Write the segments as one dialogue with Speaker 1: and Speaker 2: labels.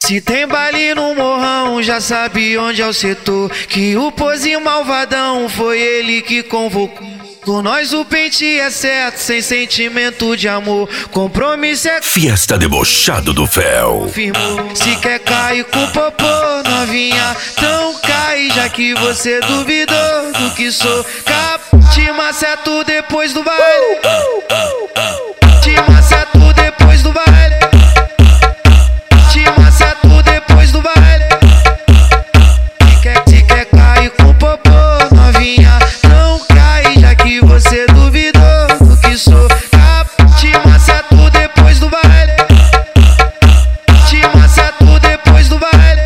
Speaker 1: Se tem baile no morrão, já sabe onde é o setor. Que o pozinho malvadão foi ele que convocou. Com nós o pente é certo, sem sentimento de amor. Compromisso é
Speaker 2: Fiesta debochado do Fel.
Speaker 1: firmou. Se quer cair com popô, novinha, então cai. Já que você duvidou do que sou capaz. Te maceto depois do baile. Te maceto depois do baile. Te maceto depois do baile. Se quer cair com popô, novinha, não cai. Já que você duvidou do que sou capaz. Te maceto depois do baile. Te maceto depois do baile.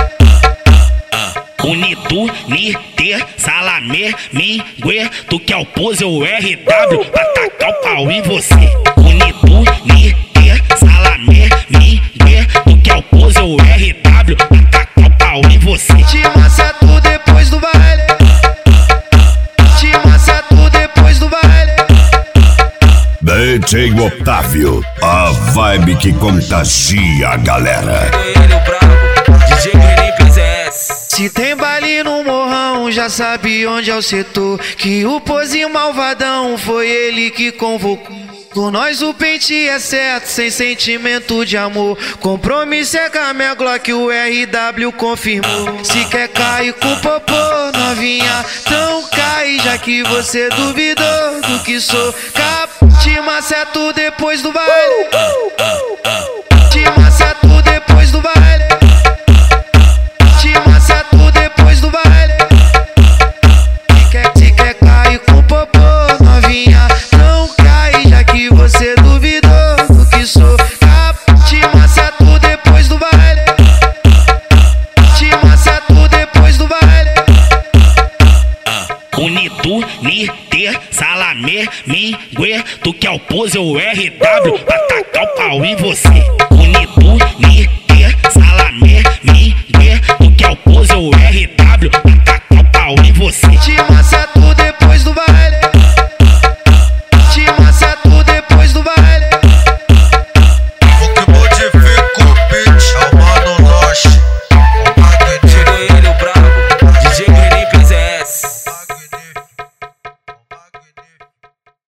Speaker 3: Unitu, Niter, Salamé, Mingue, tu que é o pose ou RW, pra tacar o pau em você. Unitu, Niter, Salamé, Mingue, tu que é o pose ou RW, pra tacar o pau em você.
Speaker 1: Te maceto depois do baile. Te maceto depois do baile.
Speaker 2: DJ Otávio, a vibe que contagia a galera.
Speaker 4: Ele, o brabo, DJ Guilherme PZS.
Speaker 1: Se tem baile no morrão, já sabe onde é o setor. Que o pozinho malvadão foi ele que convocou. Com nós o pente é certo, sem sentimento de amor. Compromisso é com a minha Glock, o RW confirmou. Se quer cair com popô, novinha, então cai. Já que você duvidou do que sou capaz. Te maceto depois do baile. Te maceto depois do baile. Te maceto depois do baile. Se quer cair com popô, novinha, não cai. Já que você duvidou do que sou capaz. Te maceto depois do baile. Te maceto depois do baile.
Speaker 3: Unitu, Niter, Salamé, Mingue, tu que é o pose ou RW, pra tacar o pau em você. Unitu, Niter.